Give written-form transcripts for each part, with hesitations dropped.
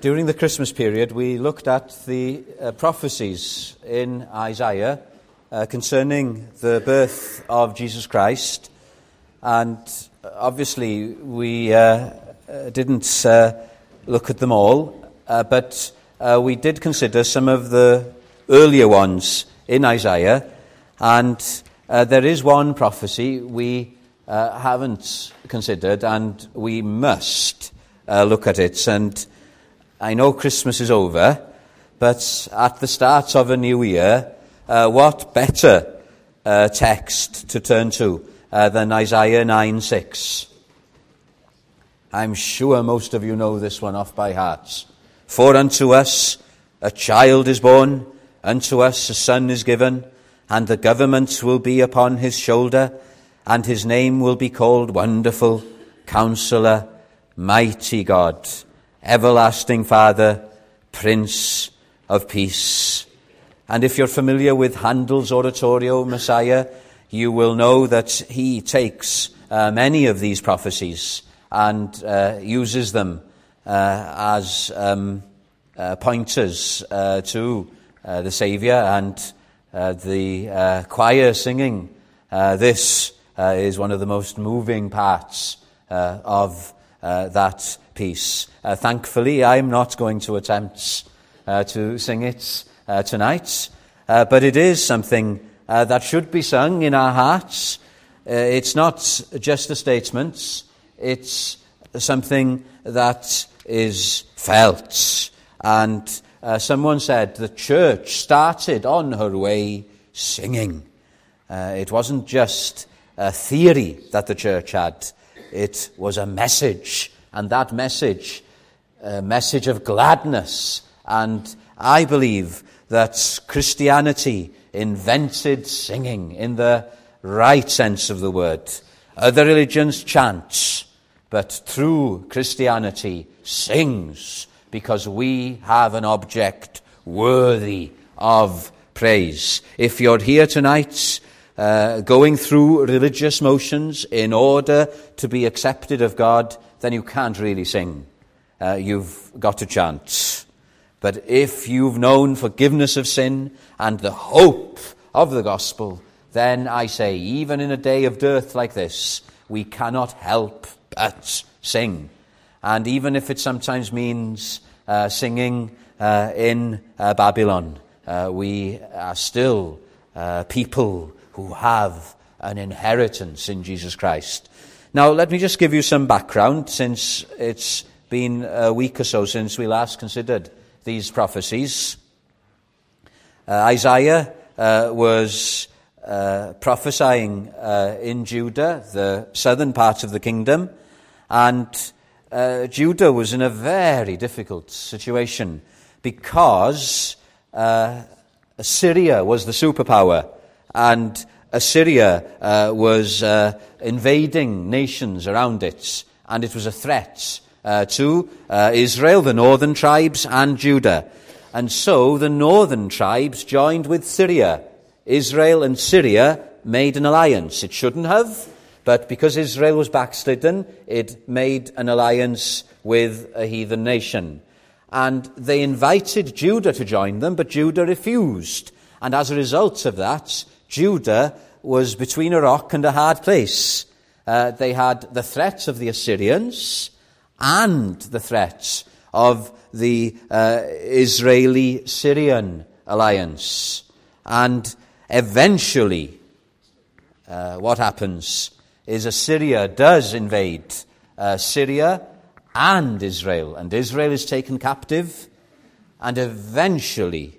During the Christmas period, we looked at the prophecies in Isaiah concerning the birth of Jesus Christ, and obviously we didn't look at them all, but we did consider some of the earlier ones in Isaiah, and there is one prophecy we haven't considered, and we must look at it. And I know Christmas is over, but at the start of a new year, what better text to turn to than Isaiah 9:6? I'm sure most of you know this one off by heart. For unto us a child is born, unto us a son is given, and the government will be upon his shoulder, and his name will be called Wonderful, Counselor, Mighty God, Everlasting Father, Prince of Peace. And if you're familiar with Handel's oratorio, Messiah, you will know that he takes many of these prophecies and uses them as pointers to the Saviour, and the choir singing this is one of the most moving parts of that piece. Thankfully, I'm not going to attempt to sing it tonight, but it is something that should be sung in our hearts. It's not just a statement, it's something that is felt. And someone said the church started on her way singing. It wasn't just a theory that the church had, it was a message, and that message, a message of gladness. And I believe that Christianity invented singing in the right sense of the word. Other religions chant, but true Christianity sings, because we have an object worthy of praise. If you're here tonight going through religious motions in order to be accepted of God, then you can't really sing. You've got to chant. But if you've known forgiveness of sin and the hope of the gospel, then I say, even in a day of dearth like this, we cannot help but sing. And even if it sometimes means singing in Babylon, we are still people who have an inheritance in Jesus Christ. Now, let me just give you some background, since it's been a week or so since we last considered these prophecies. Isaiah was prophesying in Judah, the southern part of the kingdom, and Judah was in a very difficult situation because Assyria was the superpower, and Assyria was invading nations around it, and it was a threat to Israel, the northern tribes, and Judah. And so the northern tribes joined with Syria. Israel and Syria made an alliance. It shouldn't have, but because Israel was backslidden, it made an alliance with a heathen nation. And they invited Judah to join them, but Judah refused. And as a result of that, Judah was between a rock and a hard place. They had the threat of the Assyrians and the threat of the Israeli-Syrian alliance. And eventually, what happens is Assyria does invade Syria and Israel is taken captive, and eventually,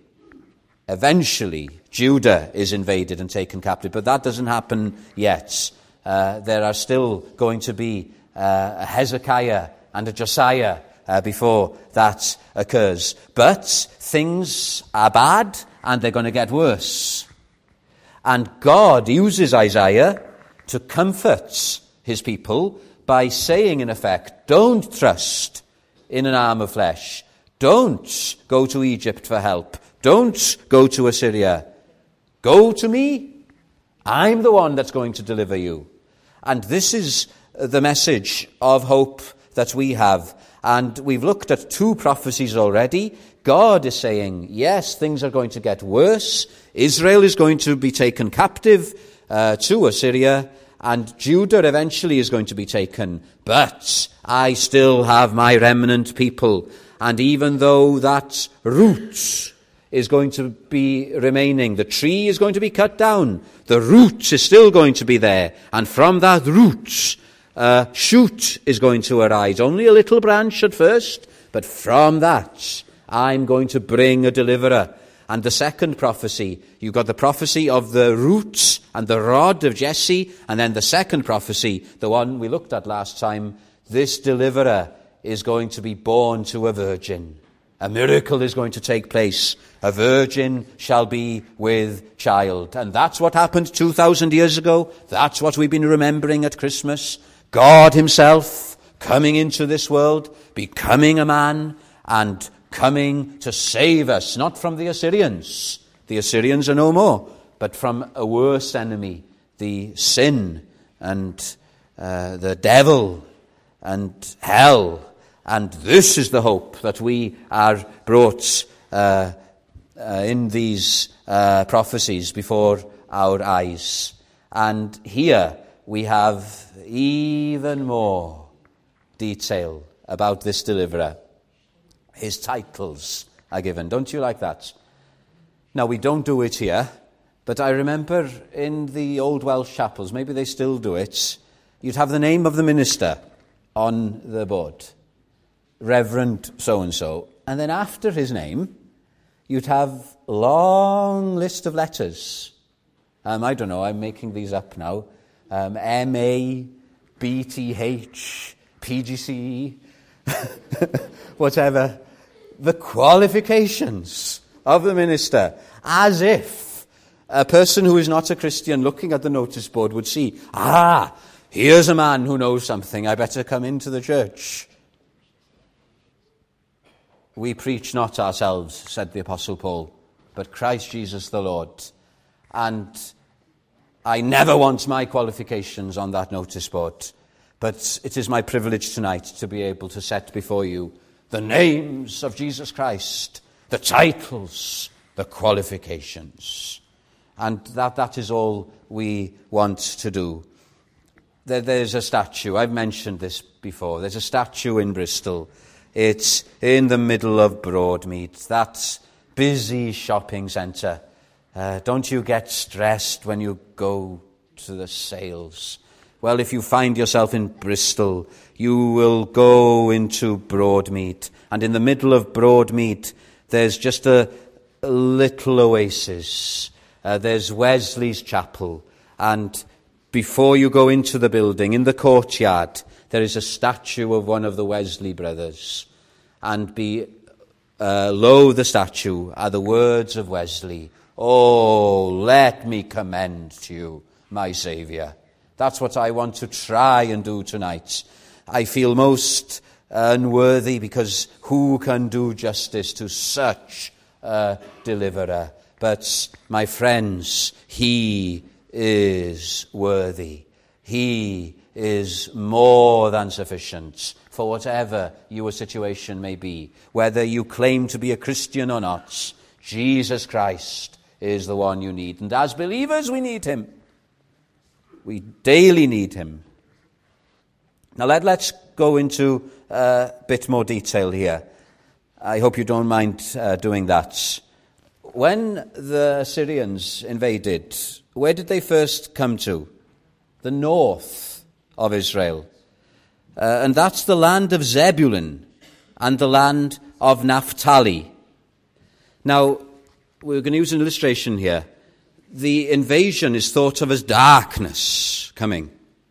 Judah is invaded and taken captive. But that doesn't happen yet. There are still going to be a Hezekiah and a Josiah before that occurs. But things are bad, and they're going to get worse. And God uses Isaiah to comfort his people by saying, in effect, don't trust in an arm of flesh. Don't go to Egypt for help. Don't go to Assyria. Go to me. I'm the one that's going to deliver you. And this is the message of hope that we have. And we've looked at 2 prophecies already. God is saying, yes, things are going to get worse. Israel is going to be taken captive to Assyria, and Judah eventually is going to be taken. But I still have my remnant people. And even though that root is going to be remaining, the tree is going to be cut down, the root is still going to be there. And from that root, a shoot is going to arise. Only a little branch at first, but from that, I'm going to bring a deliverer. And the second prophecy, you've got the prophecy of the roots and the rod of Jesse, and then the second prophecy, the one we looked at last time, this deliverer is going to be born to a virgin. A miracle is going to take place. A virgin shall be with child. And that's what happened 2,000 years ago. That's what we've been remembering at Christmas. God himself coming into this world, becoming a man, and coming to save us, not from the Assyrians. The Assyrians are no more, but from a worse enemy, the sin and the devil and hell. And this is the hope that we are brought in these prophecies before our eyes. And here we have even more detail about this deliverer. His titles are given. Don't you like that? Now, we don't do it here, but I remember in the old Welsh chapels, maybe they still do it, you'd have the name of the minister on the board. Reverend so-and-so. And then after his name, you'd have a long list of letters. I don't know, I'm making these up now. M.A., B.T.H., P.G.C.E., whatever. The qualifications of the minister, as if a person who is not a Christian looking at the notice board would see, here's a man who knows something, I better come into the church. We preach not ourselves, said the Apostle Paul, but Christ Jesus the Lord. And I never want my qualifications on that notice board, but it is my privilege tonight to be able to set before you the names of Jesus Christ, the titles, the qualifications. And that is all we want to do. There's a statue, I've mentioned this before, there's a statue in Bristol. It's in the middle of Broadmead, that busy shopping centre. Don't you get stressed when you go to the sales? Well, if you find yourself in Bristol, you will go into Broadmead. And in the middle of Broadmead, there's just a little oasis. There's Wesley's Chapel. And before you go into the building, in the courtyard, there is a statue of one of the Wesley brothers. And below the statue are the words of Wesley. Oh, let me commend to you, my Saviour. That's what I want to try and do tonight. I feel most unworthy because who can do justice to such a deliverer? But, my friends, he is worthy. He is more than sufficient for whatever your situation may be. Whether you claim to be a Christian or not, Jesus Christ is the one you need. And as believers, we need him. We daily need him. Now let's go into a bit more detail here. I hope you don't mind doing that. When the Assyrians invaded, where did they first come to? The north of Israel. And that's the land of Zebulun and the land of Naphtali. Now, we're going to use an illustration here. The invasion is thought of as darkness coming.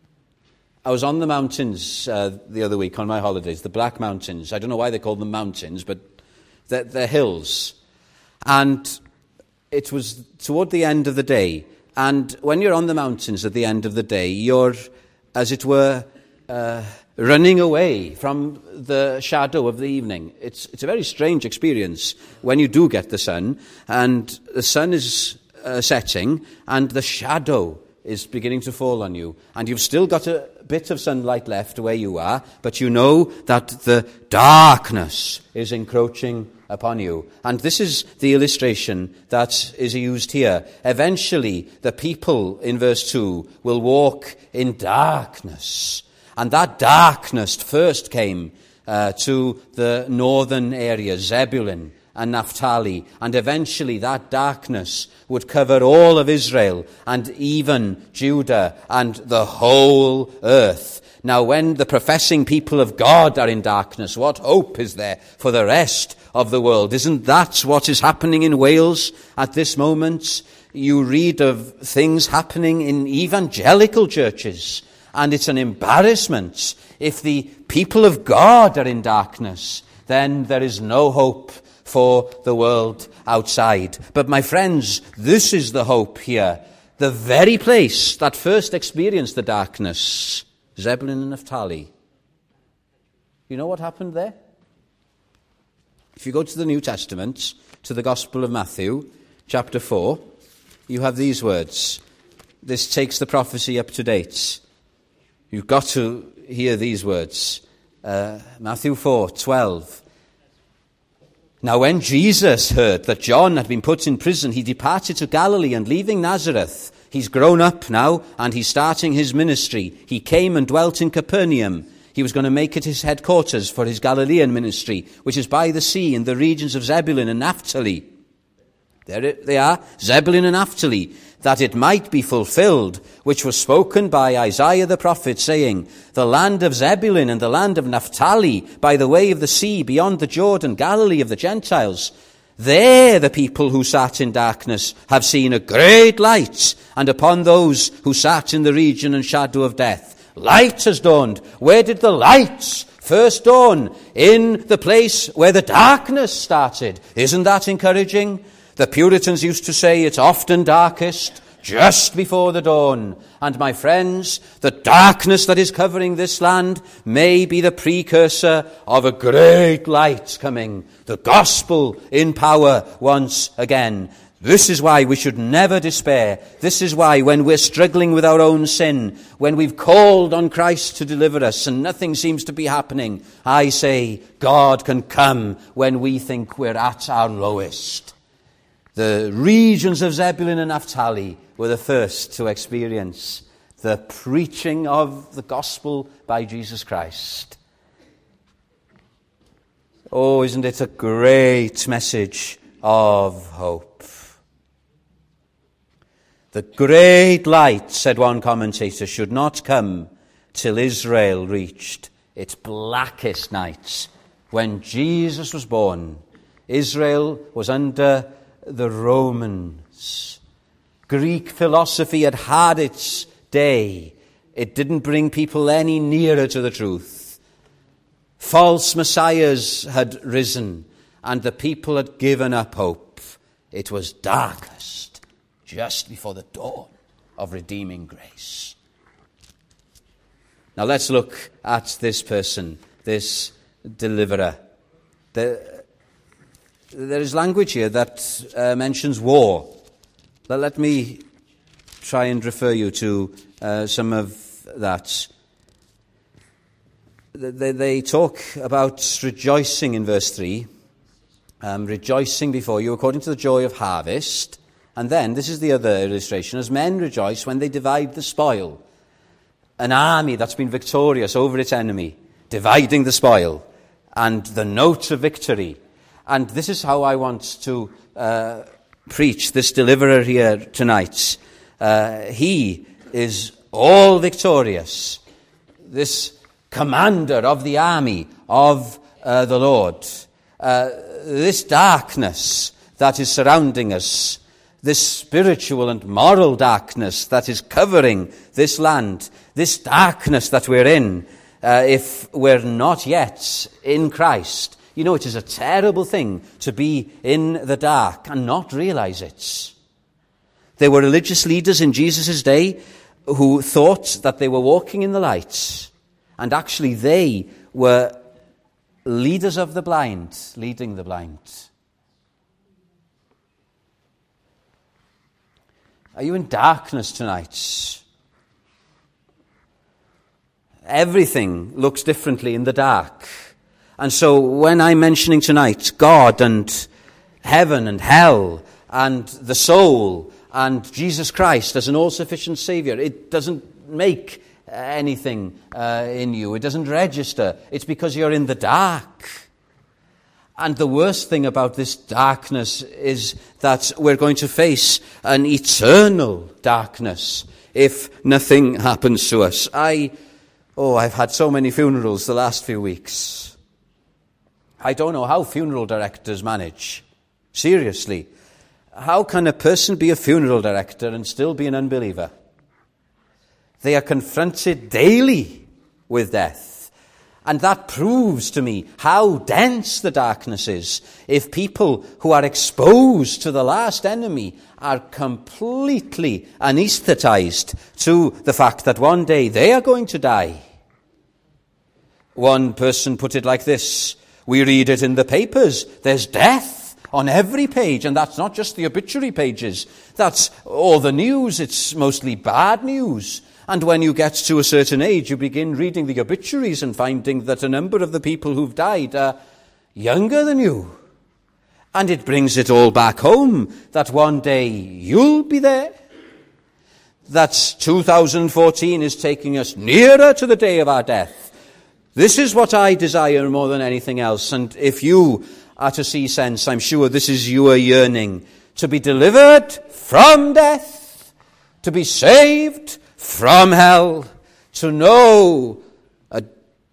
I was on the mountains the other week on my holidays, the Black Mountains. I don't know why they call them mountains, but they're hills. And it was toward the end of the day. And when you're on the mountains at the end of the day, you're, as it were, running away from the shadow of the evening. It's a very strange experience when you do get the sun, and the sun is setting, and the shadow is beginning to fall on you, and you've still got a bit of sunlight left where you are, but you know that the darkness is encroaching upon you. And this is the illustration that is used here. Eventually, the people in verse 2 will walk in darkness. And that darkness first came to the northern area, Zebulun and Naphtali, and eventually that darkness would cover all of Israel and even Judah and the whole earth. Now, when the professing people of God are in darkness, what hope is there for the rest of the world? Isn't that what is happening in Wales at this moment? You read of things happening in evangelical churches, and it's an embarrassment. If the people of God are in darkness, then there is no hope for the world outside. But my friends, this is the hope here. The very place that first experienced the darkness, Zebulun and Naphtali. You know what happened there? If you go to the New Testament, to the Gospel of Matthew, chapter 4, you have these words. This takes the prophecy up to date. You've got to hear these words. Matthew 4:12. Now when Jesus heard that John had been put in prison, he departed to Galilee, and leaving Nazareth, he's grown up now, and he's starting his ministry. He came and dwelt in Capernaum. He was going to make it his headquarters for his Galilean ministry, which is by the sea in the regions of Zebulun and Naphtali. There they are, Zebulun and Naphtali, that it might be fulfilled, which was spoken by Isaiah the prophet, saying, the land of Zebulun and the land of Naphtali, by the way of the sea, beyond the Jordan, Galilee of the Gentiles. There the people who sat in darkness have seen a great light, and upon those who sat in the region and shadow of death, light has dawned. Where did the light first dawn? In the place where the darkness started. Isn't that encouraging? The Puritans used to say it's often darkest just before the dawn. And my friends, the darkness that is covering this land may be the precursor of a great light coming. The gospel in power once again. This is why we should never despair. This is why when we're struggling with our own sin, when we've called on Christ to deliver us and nothing seems to be happening, I say God can come when we think we're at our lowest. The regions of Zebulun and Naphtali were the first to experience the preaching of the gospel by Jesus Christ. Oh, isn't it a great message of hope? The great light, said one commentator, should not come till Israel reached its blackest night. When Jesus was born, Israel was under the Romans. Greek philosophy had had its day. It didn't bring people any nearer to the truth. False messiahs had risen, and the people had given up hope. It was darkest just before the dawn of redeeming grace. Now let's look at this person, this deliverer. There is language here that mentions war. Let me try and refer you to some of that. They talk about rejoicing in verse 3. Rejoicing before you according to the joy of harvest. And then, this is the other illustration, as men rejoice when they divide the spoil. An army that's been victorious over its enemy, dividing the spoil, and the note of victory. And this is how I want to preach this deliverer here tonight. He is all victorious. This commander of the army of the Lord. This darkness that is surrounding us, this spiritual and moral darkness that is covering this land, this darkness that we're in, if we're not yet in Christ. You know, it is a terrible thing to be in the dark and not realize it. There were religious leaders in Jesus' day who thought that they were walking in the light, and actually they were leaders of the blind, leading the blind. Are you in darkness tonight? everything looks differently in the dark. And so when I'm mentioning tonight God and heaven and hell and the soul and Jesus Christ as an all-sufficient Savior, it doesn't make anything in you. It doesn't register. It's because you're in the dark. And the worst thing about this darkness is that we're going to face an eternal darkness if nothing happens to us. I've had so many funerals the last few weeks. I don't know how funeral directors manage. Seriously. How can a person be a funeral director and still be an unbeliever? They are confronted daily with death. And that proves to me how dense the darkness is. If people who are exposed to the last enemy are completely anesthetized to the fact that one day they are going to die. One person put it like this: we read it in the papers, there's death on every page, and that's not just the obituary pages, that's all the news, it's mostly bad news. And when you get to a certain age, you begin reading the obituaries and finding that a number of the people who've died are younger than you. And it brings it all back home that one day you'll be there. That 2014 is taking us nearer to the day of our death. This is what I desire more than anything else. And if you are to see sense, I'm sure this is your yearning: to be delivered from death, to be saved from hell, to know a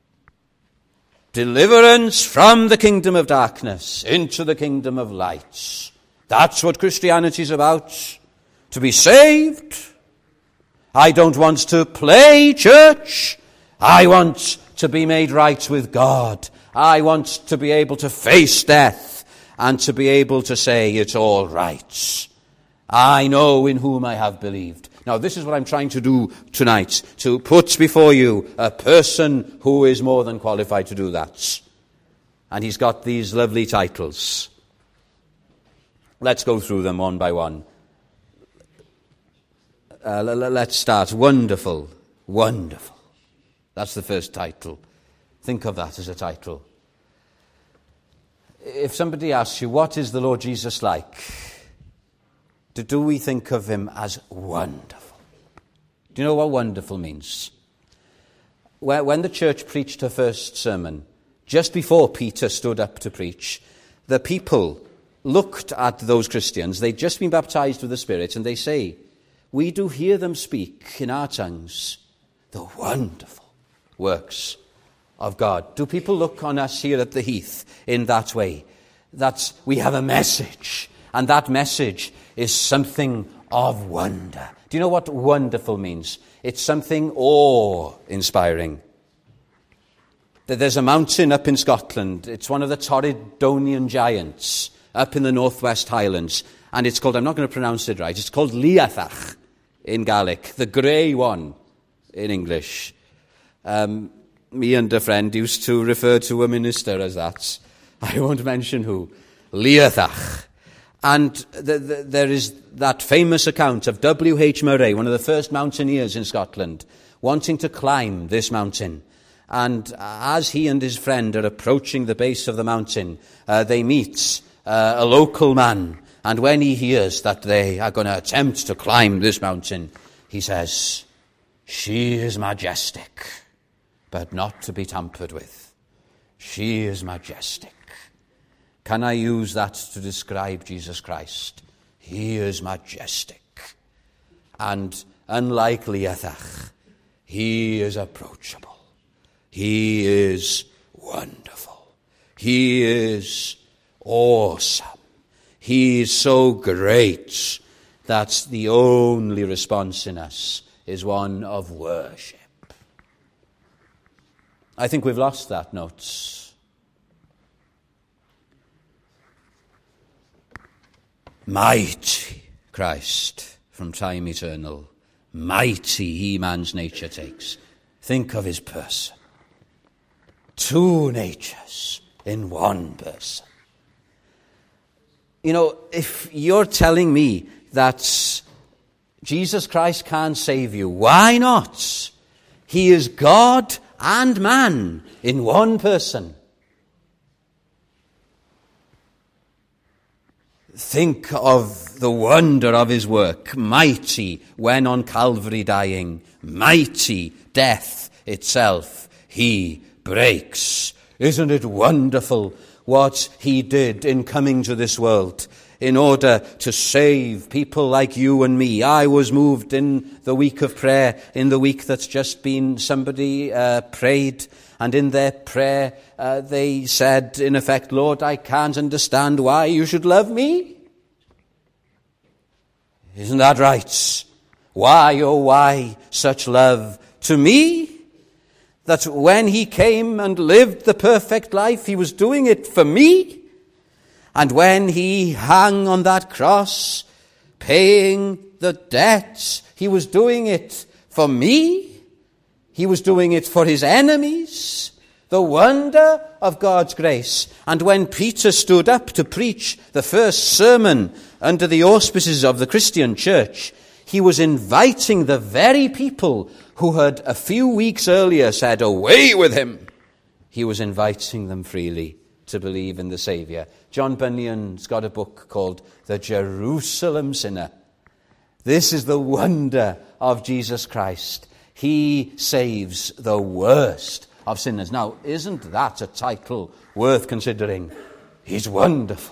deliverance from the kingdom of darkness into the kingdom of light. That's what Christianity is about. To be saved. I don't want to play church. I want to be made right with God. I want to be able to face death and to be able to say it's all right. I know in whom I have believed. Now, this is what I'm trying to do tonight, to put before you a person who is more than qualified to do that. And he's got these lovely titles. Let's go through them one by one. Let's start. Wonderful, wonderful. That's the first title. Think of that as a title. If somebody asks you, what is the Lord Jesus like? Do we think of him as wonderful? Do you know what wonderful means? When the church preached her first sermon, just before Peter stood up to preach, the people looked at those Christians. They'd just been baptized with the Spirit, and they say, we do hear them speak in our tongues the wonderful works of God. Do people look on us here at the Heath in that way? That we have a message, and that message is something of wonder. Do you know what wonderful means? It's something awe-inspiring. There's a mountain up in Scotland. It's one of the Torridonian giants up in the Northwest Highlands. And it's called, I'm not going to pronounce it right, it's called Liathach in Gaelic, the grey one in English. Me and a friend used to refer to a minister as that. I won't mention who. Liathach. And there is that famous account of W.H. Murray, one of the first mountaineers in Scotland, wanting to climb this mountain. And as he and his friend are approaching the base of the mountain, they meet a local man. And when he hears that they are going to attempt to climb this mountain, he says, she is majestic, but not to be tampered with. She is majestic. Can I use that to describe Jesus Christ? He is majestic. And unlike Liathach, he is approachable. He is wonderful. He is awesome. He is so great that the only response in us is one of worship. I think we've lost that note. Mighty Christ from time eternal. Mighty he man's nature takes. Think of his person. Two natures in one person. You know, if you're telling me that Jesus Christ can't save you, why not He is God and man in one person. Think of the wonder of his work. Mighty when on Calvary dying, mighty death itself he breaks. Isn't it wonderful what he did in coming to this world in order to save people like you and me? I was moved in the week of prayer, in the week that's just been, somebody prayed, and in their prayer they said, in effect, Lord, I can't understand why you should love me. Isn't that right? Why, oh why, such love to me? That when he came and lived the perfect life, he was doing it for me. And when he hung on that cross, paying the debt, he was doing it for me. He was doing it for his enemies. The wonder of God's grace. And when Peter stood up to preach the first sermon under the auspices of the Christian church, he was inviting the very people who had a few weeks earlier said, away with him. He was inviting them freely to believe in the Saviour. John Bunyan's got a book called The Jerusalem Sinner. This is the wonder of Jesus Christ. He saves the worst of sinners. Now, isn't that a title worth considering? He's wonderful.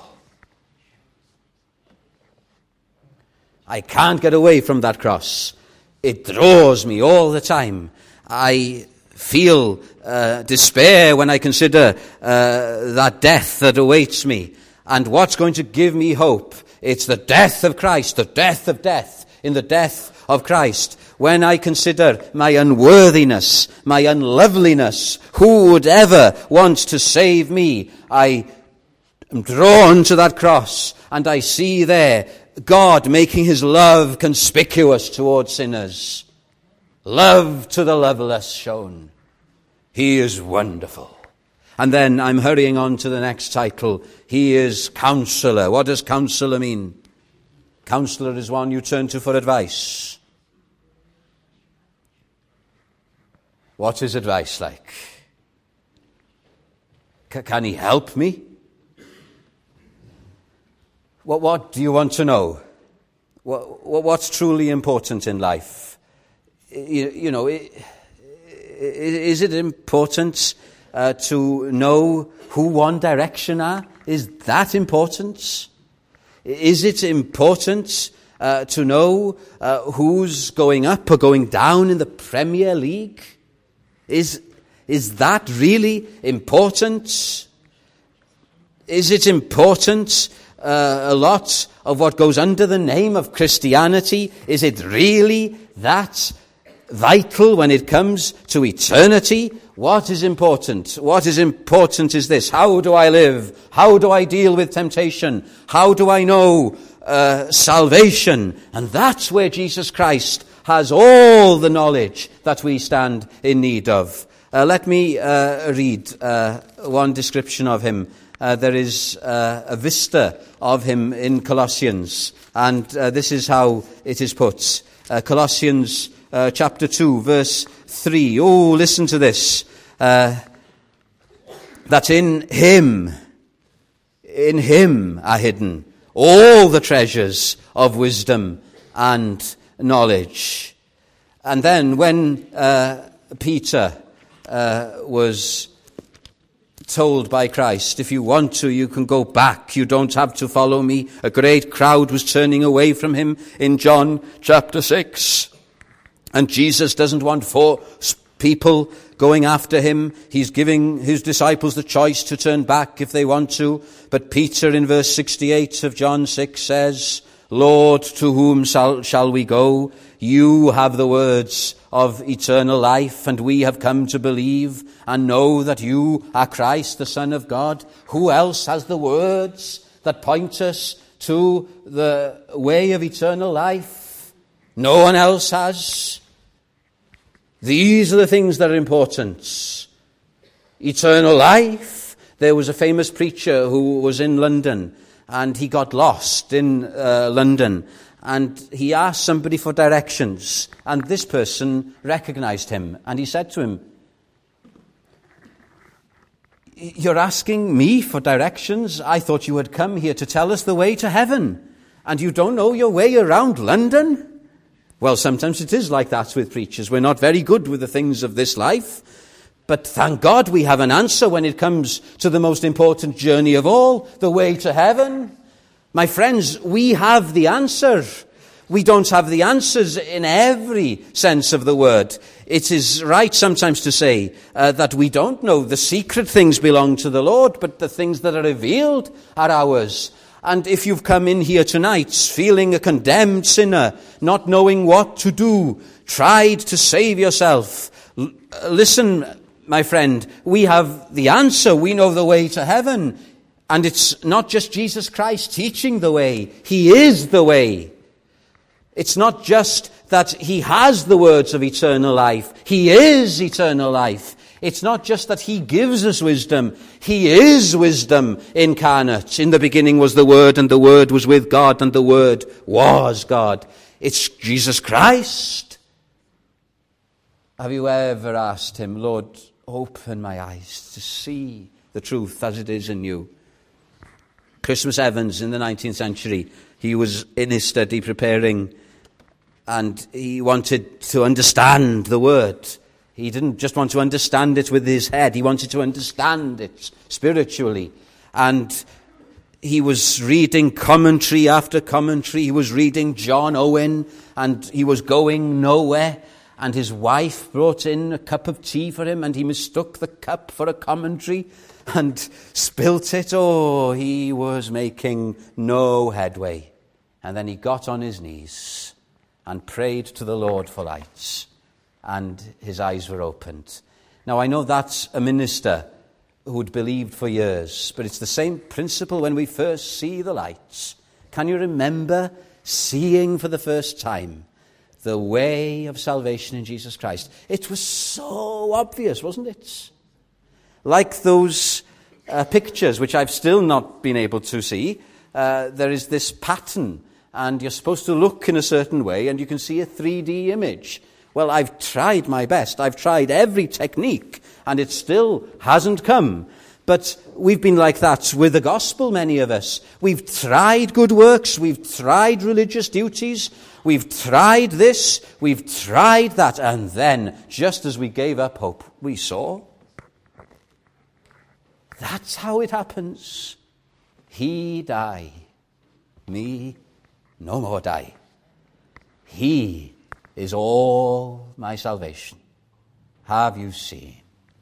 I can't get away from that cross. It draws me all the time. I feel despair when I consider that death that awaits me. And what's going to give me hope? It's the death of Christ, the death of death, in the death of Christ. When I consider my unworthiness, my unloveliness, who would ever want to save me? I am drawn to that cross, and I see there God making his love conspicuous towards sinners. Love to the loveless shown. He is wonderful. And then I'm hurrying on to the next title. He is Counselor. What does Counselor mean? Counselor is one you turn to for advice. What is advice like? Can he help me? What do you want to know? What's truly important in life? You know, is it important to know who One Direction are? Is that important? Is it important to know who's going up or going down in the Premier League? Is that really important? Is it important a lot of what goes under the name of Christianity? Is it really that vital when it comes to eternity? What is important? What is important is this: how do I live? How do I deal with temptation? How do I know salvation? And that's where Jesus Christ has all the knowledge that we stand in need of. Let me read one description of him. There is a vista of him in Colossians, and this is how it is put. Colossians chapter 2, verse 3. Oh, listen to this. That in him are hidden all the treasures of wisdom and knowledge. And then when Peter was told by Christ, if you want to, you can go back. You don't have to follow me. A great crowd was turning away from him in John chapter 6. And Jesus doesn't want 4 people going after him. He's giving his disciples the choice to turn back if they want to. But Peter in verse 68 of John 6 says, Lord, to whom shall we go? You have the words of eternal life, and we have come to believe and know that you are Christ, the Son of God. Who else has the words that point us to the way of eternal life? No one else has. These are the things that are important. Eternal life. There was a famous preacher who was in London, and he got lost in London. and he asked somebody for directions, and this person recognized him, and he said to him, "You're asking me for directions? I thought you had come here to tell us the way to heaven, and you don't know your way around London?" Well, sometimes it is like that with preachers. We're not very good with the things of this life, but thank God we have an answer when it comes to the most important journey of all, the way to heaven. My friends, we have the answer. We don't have the answers in every sense of the word. It is right sometimes to say that we don't know. The secret things belong to the Lord, but the things that are revealed are ours. And if you've come in here tonight feeling a condemned sinner, not knowing what to do, tried to save yourself, listen, my friend, we have the answer. We know the way to heaven. And it's not just Jesus Christ teaching the way. He is the way. It's not just that he has the words of eternal life. He is eternal life. It's not just that he gives us wisdom. He is wisdom incarnate. In the beginning was the Word, and the Word was with God, and the Word was God. It's Jesus Christ. Have you ever asked him, "Lord, open my eyes to see the truth as it is in you"? Christmas Evans in the 19th century, he was in his study preparing, and he wanted to understand the Word. He didn't just want to understand it with his head. He wanted to understand it spiritually. And he was reading commentary after commentary. He was reading John Owen, and he was going nowhere. And his wife brought in a cup of tea for him, and he mistook the cup for a commentary and spilt it. Oh, he was making no headway. And then he got on his knees and prayed to the Lord for lights. And his eyes were opened. Now, I know that's a minister who'd believed for years, but it's the same principle when we first see the lights. Can you remember seeing for the first time the way of salvation in Jesus Christ? It was so obvious, wasn't it? Like those pictures, which I've still not been able to see. There is this pattern, and you're supposed to look in a certain way, and you can see a 3D image. Well, I've tried my best. I've tried every technique, and it still hasn't come. But we've been like that with the gospel, many of us. We've tried good works. We've tried religious duties. We've tried this. We've tried that. And then, just as we gave up hope, we saw. That's how it happens. He die. Me no more die. He is all my salvation. Have you seen?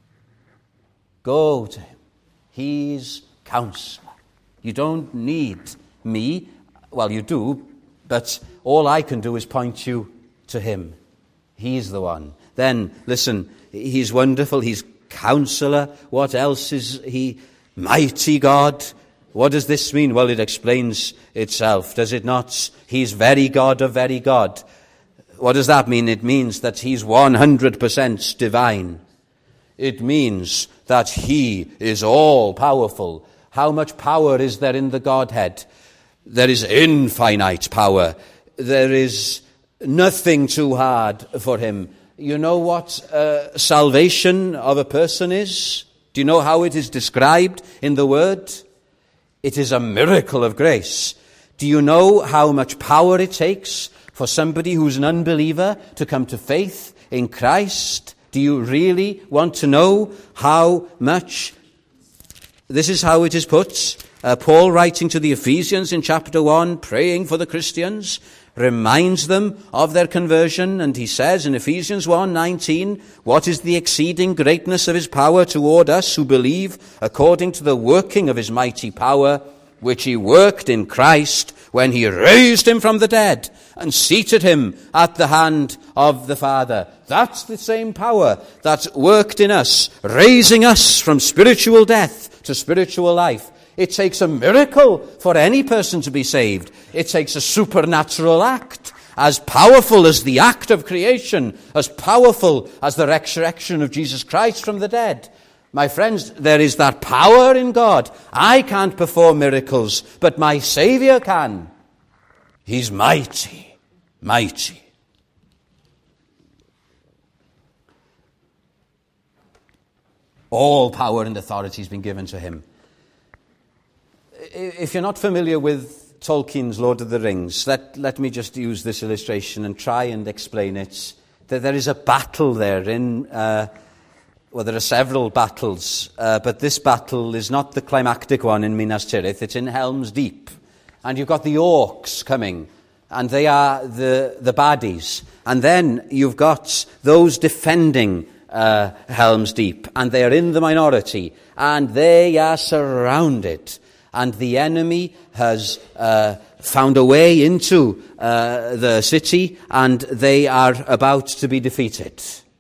Go to him. He's counselor. You don't need me. Well, you do, but all I can do is point you to him. He's the one. Then, listen, he's wonderful. He's counselor. What else is he? Mighty God. What does this mean? Well, it explains itself, does it not? He's very God of very God. What does that mean? It means that he's 100% divine. It means that he is all-powerful. How much power is there in the Godhead? There is infinite power. There is nothing too hard for him. You know what salvation of a person is? Do you know how it is described in the Word? It is a miracle of grace. Do you know how much power it takes for somebody who's an unbeliever to come to faith in Christ? Do you really want to know how much? This is how it is put. Paul, writing to the Ephesians in chapter 1, praying for the Christians, reminds them of their conversion, and he says in Ephesians 1:19, "What is the exceeding greatness of his power toward us who believe, according to the working of his mighty power, which he worked in Christ when he raised him from the dead and seated him at the hand of the Father." That's the same power that worked in us, raising us from spiritual death to spiritual life. It takes a miracle for any person to be saved. It takes a supernatural act, as powerful as the act of creation, as powerful as the resurrection of Jesus Christ from the dead. My friends, there is that power in God. I can't perform miracles, but my Savior can. He's mighty, mighty. All power and authority has been given to him. If you're not familiar with Tolkien's Lord of the Rings, let me just use this illustration and try and explain it. That there is a battle there there are several battles, but this battle is not the climactic one in Minas Tirith, it's in Helm's Deep. And you've got the orcs coming, and they are the baddies. And then you've got those defending Helm's Deep, and they are in the minority, and they are surrounded. And the enemy has found a way into the city, and they are about to be defeated.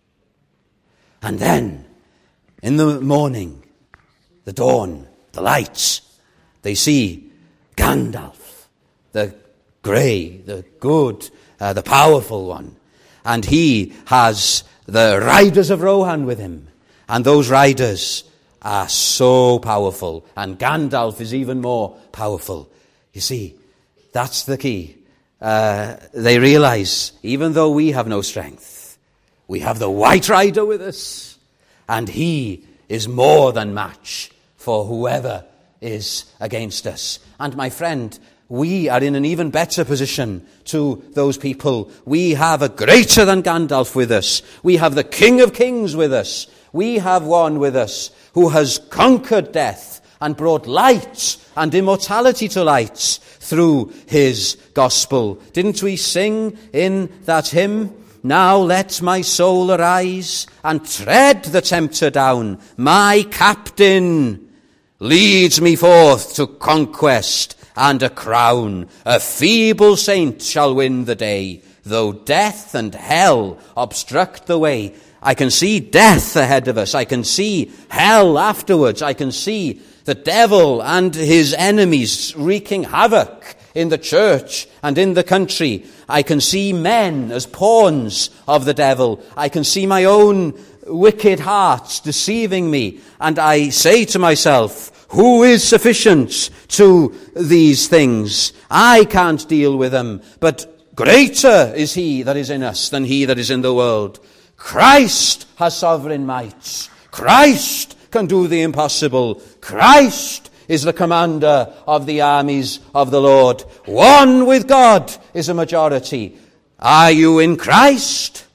And then, in the morning, the dawn, the lights, they see Gandalf, the grey, the good, the powerful one. And he has the riders of Rohan with him. And those riders are so powerful, and Gandalf is even more powerful. You see, that's the key. They realize, even though we have no strength, we have the White Rider with us, and he is more than match for whoever is against us. And my friend, we are in an even better position to those people. We have a greater than Gandalf with us. We have the King of Kings with us. We have one with us who has conquered death and brought light and immortality to light through his gospel. Didn't we sing in that hymn? Now let my soul arise and tread the tempter down. My captain leads me forth to conquest and a crown. A feeble saint shall win the day, though death and hell obstruct the way. I can see death ahead of us. I can see hell afterwards. I can see the devil and his enemies wreaking havoc in the church and in the country. I can see men as pawns of the devil. I can see my own wicked heart deceiving me. And I say to myself, who is sufficient to these things? I can't deal with them, but greater is he that is in us than he that is in the world. Christ has sovereign might. Christ can do the impossible. Christ is the commander of the armies of the Lord. One with God is a majority. Are you in Christ?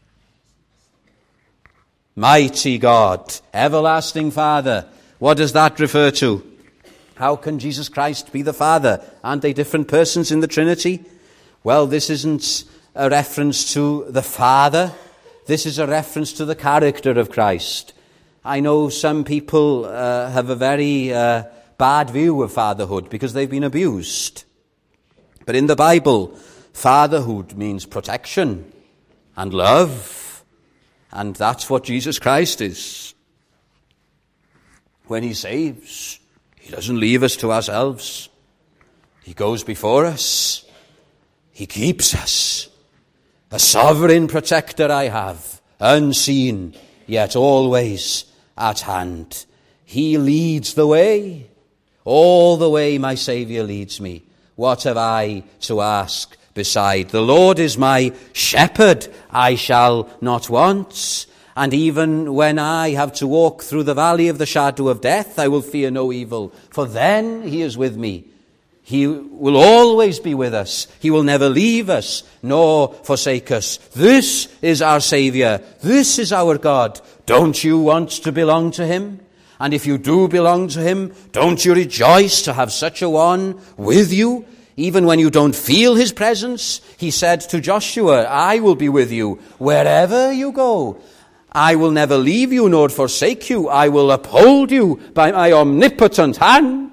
Mighty God, everlasting Father. What does that refer to? How can Jesus Christ be the Father? Aren't they different persons in the Trinity? Well, this isn't a reference to the Father. This is a reference to the character of Christ. I know some people have a very bad view of fatherhood because they've been abused. But in the Bible, fatherhood means protection and love. And that's what Jesus Christ is. When he saves, he doesn't leave us to ourselves. He goes before us. He keeps us. A sovereign protector I have, unseen, yet always at hand. He leads the way. All the way my Saviour leads me. What have I to ask beside? The Lord is my shepherd, I shall not want. And even when I have to walk through the valley of the shadow of death, I will fear no evil, for then he is with me. He will always be with us. He will never leave us nor forsake us. This is our Saviour. This is our God. Don't you want to belong to him? And if you do belong to him, don't you rejoice to have such a one with you? Even when you don't feel his presence, he said to Joshua, I will be with you wherever you go. I will never leave you nor forsake you. I will uphold you by my omnipotent hand.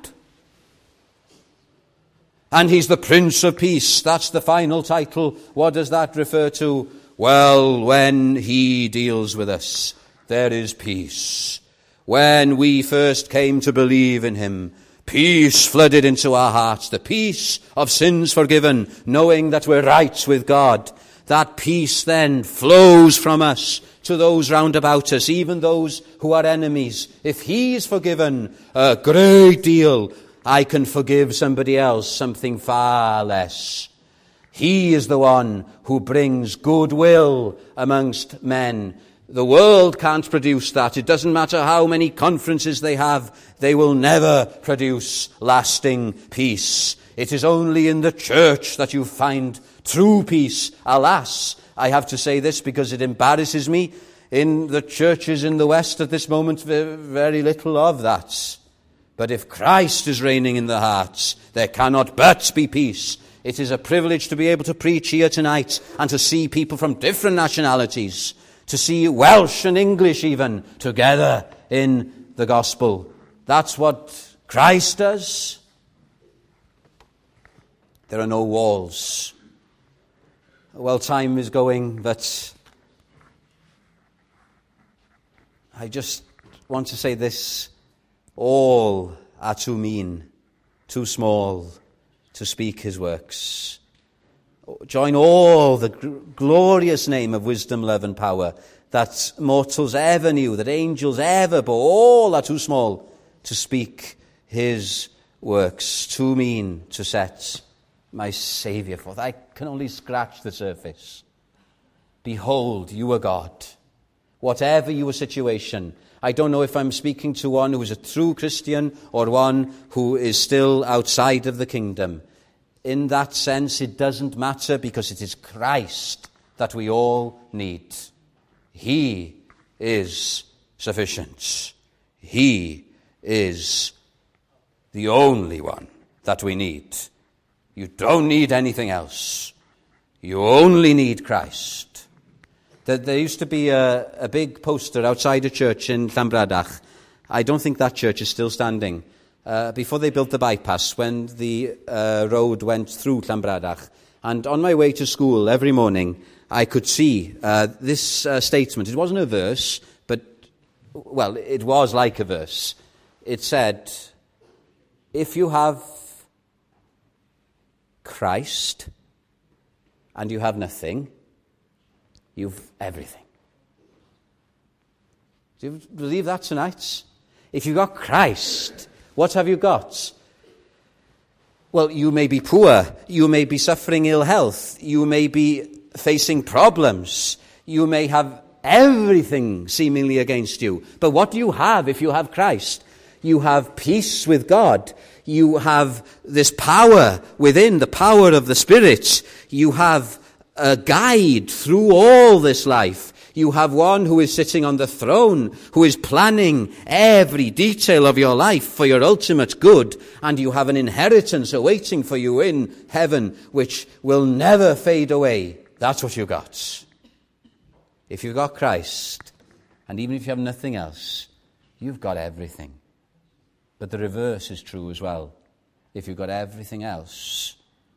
And he's the Prince of Peace. That's the final title. What does that refer to? Well, when he deals with us, there is peace. When we first came to believe in him, peace flooded into our hearts, the peace of sins forgiven, knowing that we're right with God. That peace then flows from us to those round about us, even those who are enemies. If he's forgiven a great deal, I can forgive somebody else something far less. He is the one who brings goodwill amongst men. The world can't produce that. It doesn't matter how many conferences they have. They will never produce lasting peace. It is only in the church that you find true peace. Alas, I have to say this because it embarrasses me. In the churches in the West at this moment, very little of that. But if Christ is reigning in the hearts, there cannot but be peace. It is a privilege to be able to preach here tonight and to see people from different nationalities, to see Welsh and English even together in the gospel. That's what Christ does. There are no walls. Well, time is going, but I just want to say this. All are too mean, too small to speak his works. Join all the glorious name of wisdom, love, and power that mortals ever knew, that angels ever bore. All are too small to speak his works, too mean to set my Saviour forth. I can only scratch the surface. Behold, you are God. Whatever your situation, I don't know if I'm speaking to one who is a true Christian or one who is still outside of the kingdom. In that sense, it doesn't matter because it is Christ that we all need. He is sufficient. He is the only one that we need. You don't need anything else. You only need Christ. There used to be a big poster outside a church in Llanbradach. I don't think that church is still standing. Before they built the bypass, when the road went through Llanbradach. And on my way to school every morning, I could see this statement. It wasn't a verse, but, well, it was like a verse. It said, if you have Christ and you have nothing, you've everything. Do you believe that tonight? If you've got Christ, what have you got? Well, you may be poor. You may be suffering ill health. You may be facing problems. You may have everything seemingly against you. But what do you have if you have Christ? You have peace with God. You have this power within, the power of the Spirit. You have a guide through all this life. You have one who is sitting on the throne, who is planning every detail of your life for your ultimate good, and you have an inheritance awaiting for you in heaven, which will never fade away. That's what you got. If you've got Christ, and even if you have nothing else, you've got everything. But the reverse is true as well. If you've got everything else,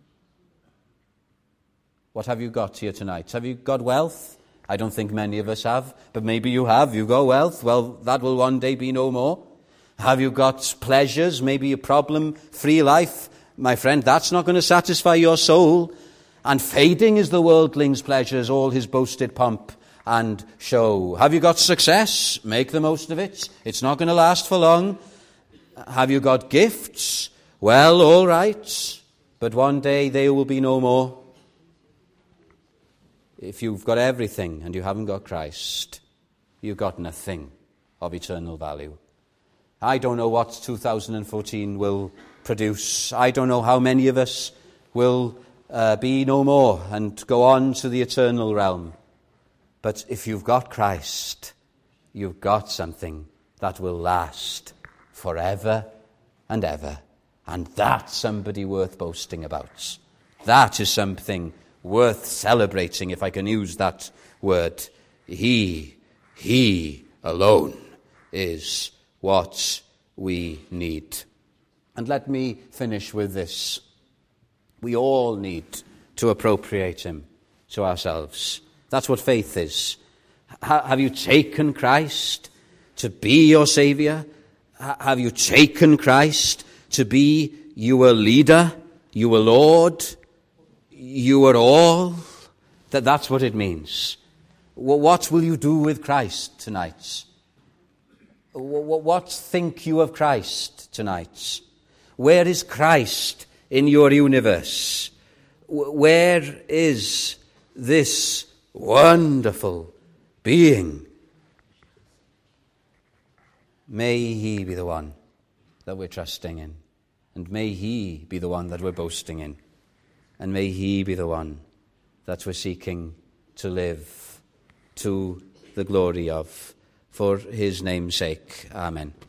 what have you got here tonight? Have you got wealth? I don't think many of us have, but maybe you have. You got wealth. Well, that will one day be no more. Have you got pleasures? Maybe a problem-free life? My friend, that's not going to satisfy your soul. And fading is the worldling's pleasures, all his boasted pomp and show. Have you got success? Make the most of it. It's not going to last for long. Have you got gifts? Well, all right. But one day they will be no more. If you've got everything and you haven't got Christ, you've got nothing of eternal value. I don't know what 2014 will produce. I don't know how many of us will be no more and go on to the eternal realm. But if you've got Christ, you've got something that will last forever and ever. And that's somebody worth boasting about. That is something worth celebrating, if I can use that word. He alone is what we need. And let me finish with this. We all need to appropriate him to ourselves. That's what faith is. Have you taken Christ to be your Saviour? Have you taken Christ to be your leader, your Lord? You are all. That's what it means. What will you do with Christ tonight? What think you of Christ tonight? Where is Christ in your universe? Where is this wonderful being? May he be the one that we're trusting in, and may he be the one that we're boasting in, and may he be the one that we're seeking to live to the glory of, for his name's sake. Amen.